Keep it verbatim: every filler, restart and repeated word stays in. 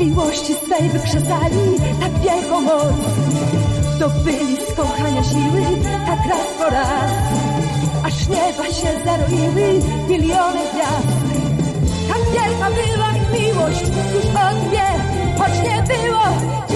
miłości swej wykrzesali tak wielką moc. Zdobyli z kochania siły tak raz po raz, aż nieba się zaroiły miliony gwiazd. Tak wielka była ich miłość, już on wie, choć nie było